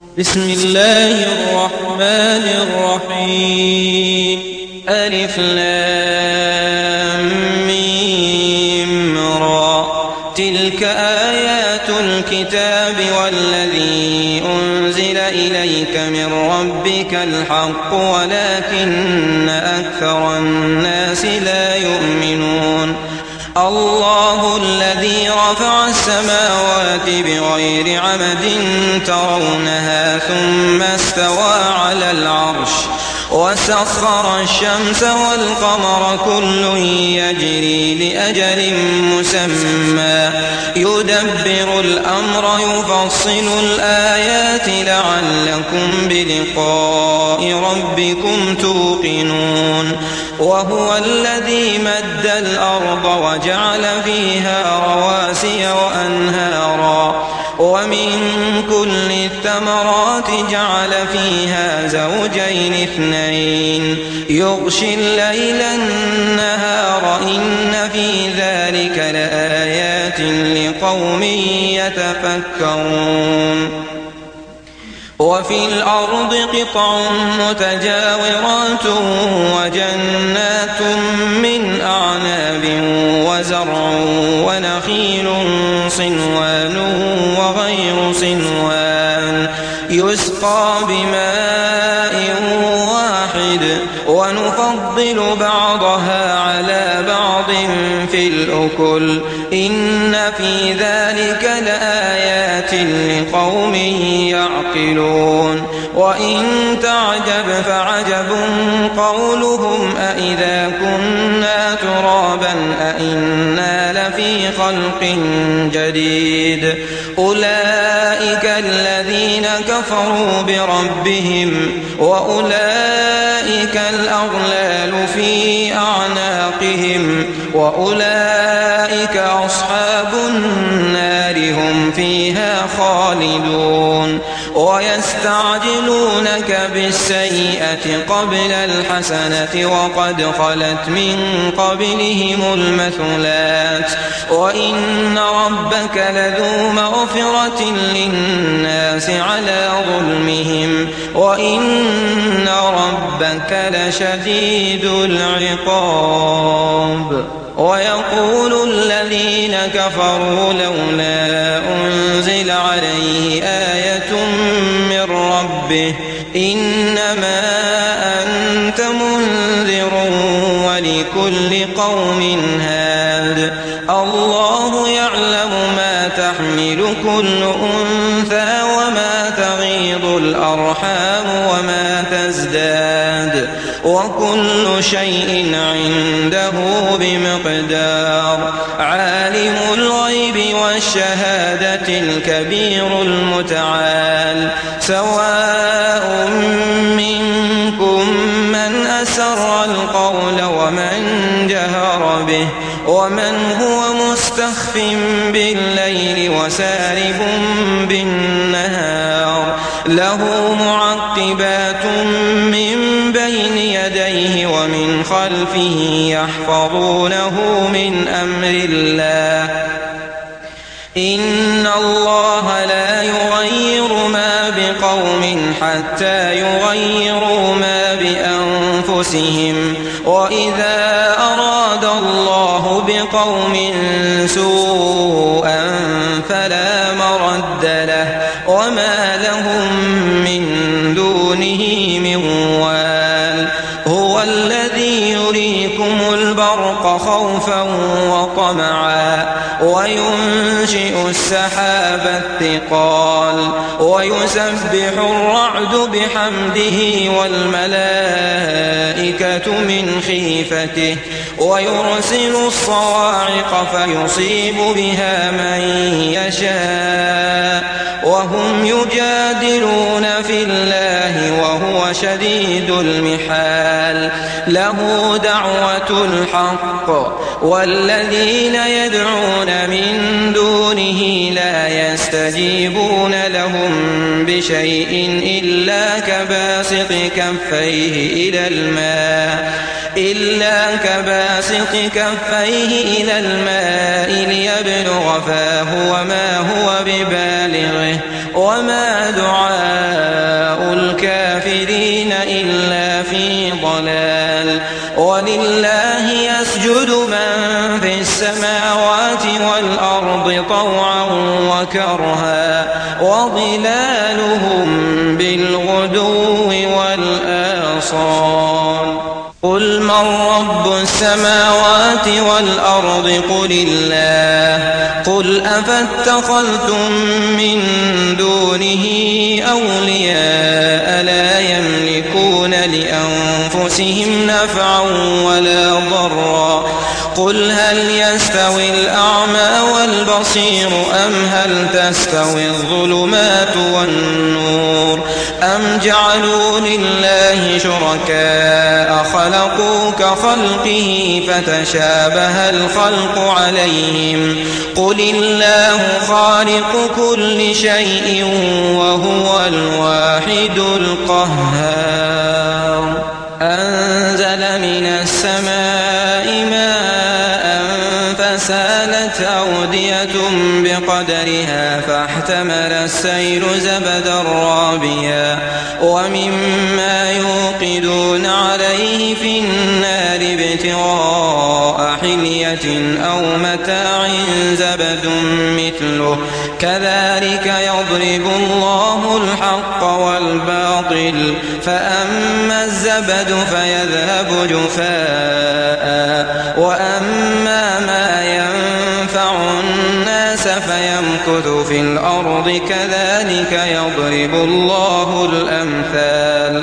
بسم الله الرحمن الرحيم. ألف لام ميم را. تلك آيات الكتاب والذي أنزل إليك من ربك الحق ولكن أكثر الناس لا يؤمنون. الله الذي رفع السماوات بغير عمد ترونها ثم استوى على العرش وسخر الشمس والقمر كل يجري لأجل مسمى يدبر الأمر يفصل الآيات لعلكم بلقاء ربكم توقنون. وهو الذي مد الأرض وجعل فيها رواسي وأنهارا ومن كل الثمرات جعل فيها زوجين اثنين يغشي الليل النهار إن في ذلك لآيات لقوم يتفكرون. وفي الأرض قطع متجاورات وجنات من أعناب وزرع ونخيل صنوان وغير صنوان يسقى بماء واحد ونفضل بعضها على بعض في الأكل إن في ذلك لآيات لقوم يعقلون. وإن تعجب فعجب قولهم أإذا كنا ترابا أإنا لفي خلق جديد. أولئك الذين كفروا بربهم وأولئك الأغلال في أعناقهم وأولئك أصحاب النار هم فيها خالدون. ويستعجلونك بالسيئة قبل الحسنة وقد خلت من قبلهم المثلات وإن ربك لذو مغفرة للناس على ظلمهم وإن ربك لشديد العقاب. ويقول الذين كفروا لولا أنزل عليه آية من ربه إنما أنت منذر ولكل قوم هاد. الله يعلم ما تحمل كل أنثى وما تغيض الأرحام وما تزداد وكل شيء عنده بمقدار. عالم الغيب والشهادة الكبير المتعال. سواء منكم من أسر القول ومن جهر به ومن هو مستخف بالليل وسارب بالنهار. له معقبات من بين يديه ومن خلفه يحفظونه من أمر الله. إن الله لا يغير ما بقوم حتى يغيروا ما بأنفسهم وإذا أراد الله بقوم سوءا فلا مرد له وما لهم من دونه من وال. هو الذي يريكم البرق خوفا وطمعا وينشئ السحاب الثقال ويسبح الرعد بحمده والملائكة من خيفته ويرسل الصواعق فيصيب بها من يشاء وهم يجادلون في الله وهو شديد المحال. له دعوة الحق والذين يدعون من دونه لا يستجيبون لهم بشيء إلا كباسط كفيه إلى الماء ليبلغ فاه وما هو ببالغه وما دعاء الكافرين إلا في ضلال. ولله يسجد من في السماوات والأرض طوعا وكرها وظلالهم بالغدو والآصال. قل من رب السماوات والأرض قل الله. قل أفاتخذتم من دونه أولياء لا يملكون لأنفسهم نفعا ولا ضرا. قل هل يستوي الأعمى والبصير أم هل تستوي الظلمات والنور أم جعلوا لله شركاء خلقوا كخلقه فتشابه الخلق عليهم. قل الله خالق كل شيء وهو الواحد القهار. أنزل من السماء ماء فسالت أودية بقدرها فاحتمل السيل زبدا رابيا ومما يوقدون عليه في النار ابتغاء حلية أو متاع زبد مثله كذلك يضرب الله الحق والباطل. فأما الزبد فيذهب جفاء وأما ما ينفع الناس فيمكث في الأرض كذلك يضرب الله الأمثال.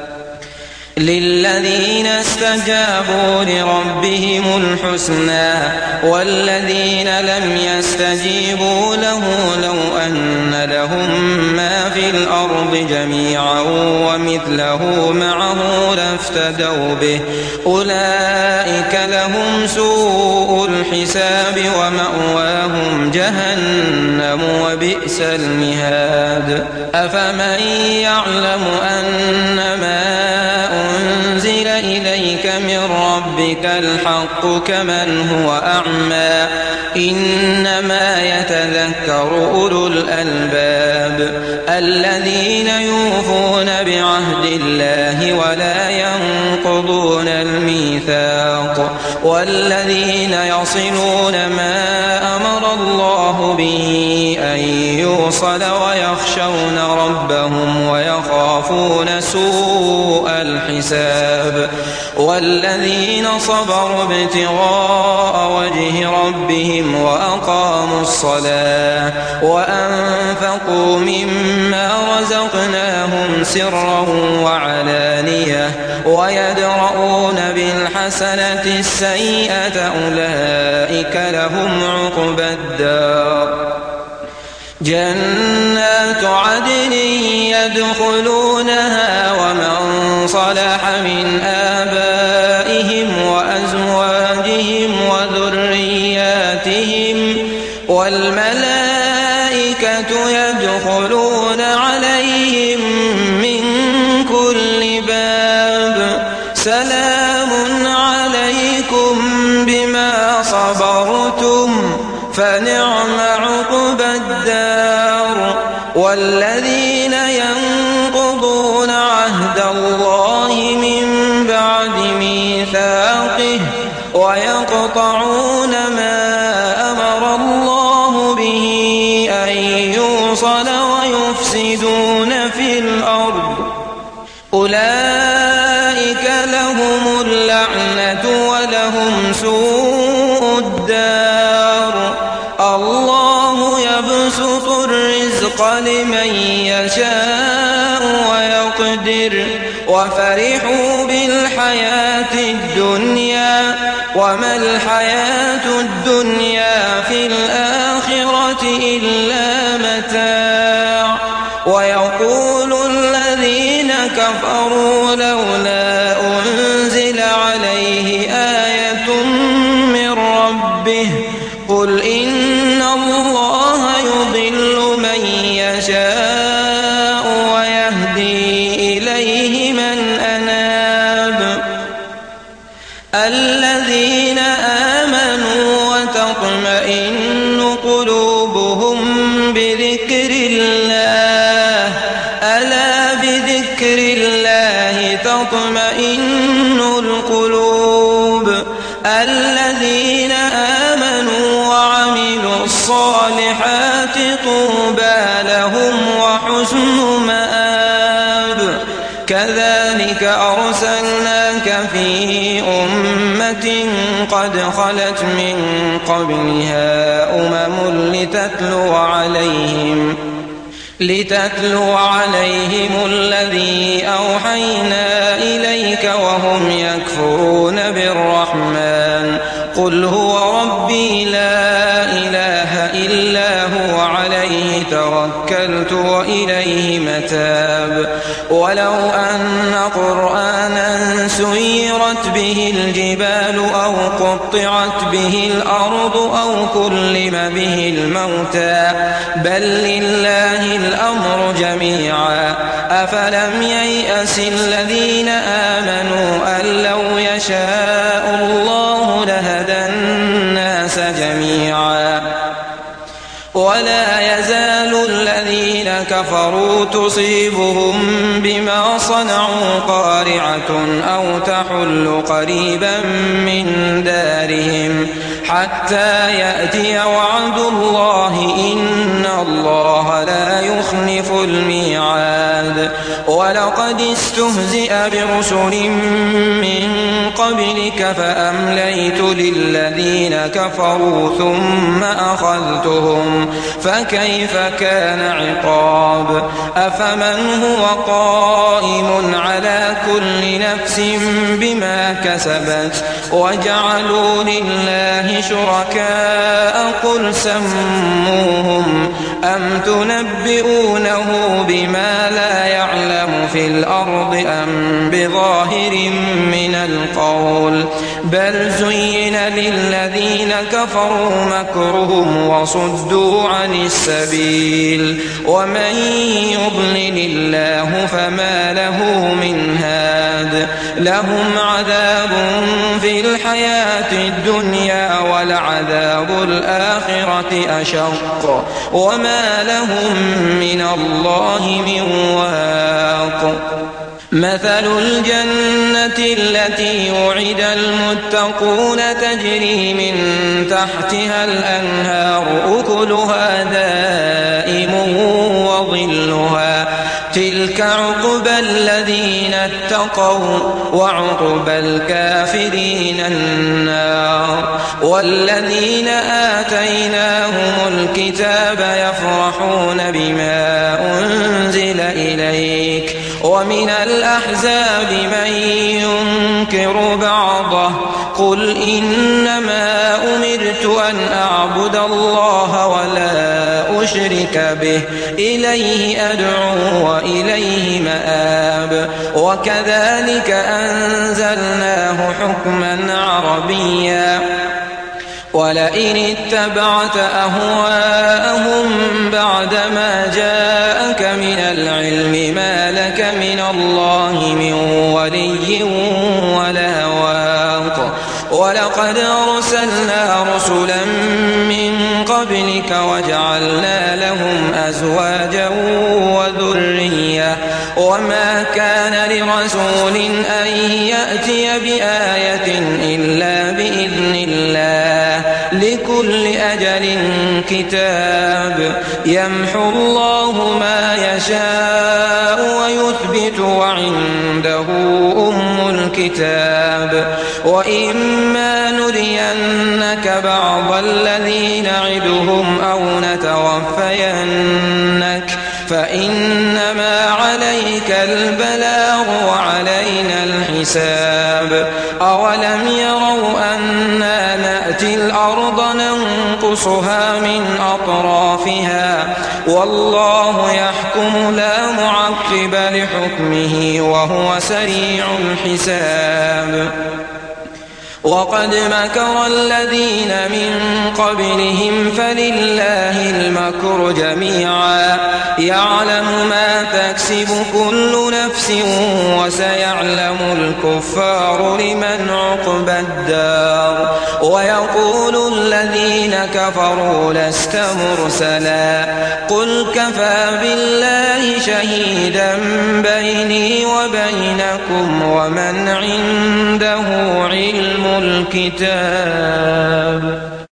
للذين استجابوا لربهم الحسنى والذين لم يستجيبوا له لو أن لهم ما في الأرض جميعا ومثله معه لافتدوا به أولئك لهم سوء الحساب ومأواهم جهنم وبئس المهاد. أفمن يعلم أنما أنزل إليك من ربك الحق كمن هو أعمى إنما يتذكر أولو الألباب الذين يوفون بعهد الله ولا ينقضون الميثاق والذين يصلون ما أمر الله به أن يوصل ويخشون ربهم ويخافون سوء الحساب والذين صبروا ابتغاء وجه ربهم وأقاموا الصلاة وأنفقوا مما رزقناهم سرا وعلانية ويدرؤون بالحسنة السيئة أولئك لهم عقبى الدار. جنات عدن يدخلونها ومن صلح من آبائهم وأزواجهم وذرياتهم والملائكة يدخلون عليهم من كل باب سلام عليكم بما صبرتم فنعم عقبى الدار. والذين ينقضون عهد الله من بعد ميثاقه ويقطعون ما أمر الله به أن يوصل ويفسدون في الأرض أولئك لهم اللعنة ولهم سوء الدار. الله يبسط الرزق لمن يشاء ويقدر وفرحوا بالحياة الدنيا وما الحياة الدنيا في الآخرة إلا متاع. ويقول الذين كفروا لولا أنزل عليه آية من ربه قل إن الله يضل من يشاء ويهدي إليه من أناب. الذين آمنوا وتطمئن قلوبهم بذكر الله وحسن مآب. كذلك أرسلناك في أمة قد خلت من قبلها لتتلو عليهم الذي أوحينا إليك وهم يكفرون بالرحمن. قل هو ربي لا إله إلا هو عليه توكلت وإليه متاب. ولو أن قرآنا سيرت به الجبال أو قطعت به الأرض أو كلم به الموتى بل لله الأمر جميعا. أفلم ييأس الذين آمنوا أن لو يشاء الله لهدى الناس جميعا. ولا يزال الذين كفروا تصيبهم بما صنعوا قارعة أو تحل قريبا من دارهم حتى يأتي وعد الله إن الله لا يخلف الميعاد. ولقد استهزئ برسل من قبلك فأمليت للذين كفروا ثم أخذتهم فكيف كان عقاب. أفمن هو قائم على كل نفس بما كسبت وجعلوا لله شركاء قل سموهم أم تنبئونه بما لا يعلم في الأرض أم بظاهر من القول بل زين للذين كفروا مكرهم وصدوا عن السبيل ومن يضلل الله فما له من هاد. لهم عذاب في الحياة الدنيا ولعذاب الآخرة أشق وما لهم من الله من واق. مثل الجنة التي وعد المتقون تجري من تحتها الأنهار أكلها دائم وظلها تلك عقبى الذين اتقوا وعقبى الكافرين النار. والذين آتيناهم الكتاب يفرحون بما أنزل إليك ومن الأحزاب من ينكر بعضه قل إنما أمرت أن أعبد الله ولا أشرك به إليه أدعو وإليه مآب. وكذلك أنزلناه حكما عربيا ولئن اتبعت أهواءهم بعدما جاءك من العلم ما لك من الله من ولي ولا واق. ولقد أرسلنا رسلا من قبلك وجعلنا لهم أزواجا وذرية وما كان لرسول أن يأتي بآية إلا بإذن الله لكل أجل كتاب. يمحو الله ما يشاء ويثبت وعنده أم الكتاب. وإما نرينك بعض الذي نعدهم أو نتوفينك فإنما عليك البلاغ وعلينا الحساب. أولم يروا أنا نأتي الأرض ننقصها من أطرافها والله يحكم لا معقب لحكمه وهو سريع الحساب. وقد مكر الذين من قبلهم فلله المكر جميعا يعلم ما تكسب كل نفس وسيعلم الكفار لمن عقبى الدار. ويقول الذين كفروا لست مرسلا قل كفى بالله شهيدا بيني وبينكم ومن عنده علم الكتاب.